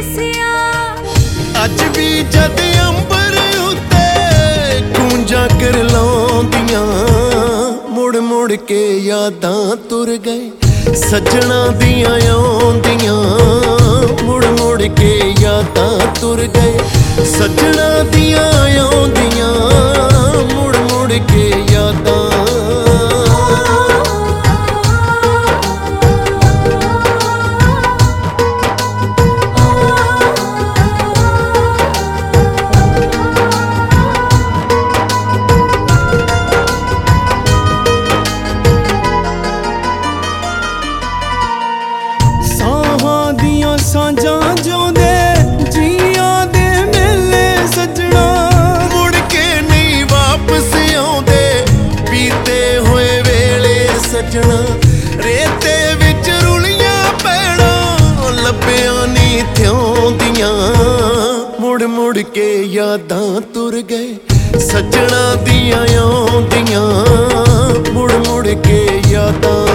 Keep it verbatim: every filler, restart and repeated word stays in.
दसिया। अज भी जद अंबर उत्ते गूंजा कर लाउंदियां, मुड़ मुड़ के यादां तुर गए सजना दियां आउंदियां। मुड़ मुड़ के यादां तुर गए सजना दियां आउंदियां, मुड़ मुड़ के यादां। सांझां जोंदे जियां दे मेले सजना, मुड़ के नहीं वापस आउंदे बीते होए वेले सजना। रेते विच रुलियां पैड़ां लब्बियां नहीं थियाउंदियां, मुड़ मुड़ के यादां तुर गए सजना दियां आउंदियां, मुड़ मुड़ के यादां।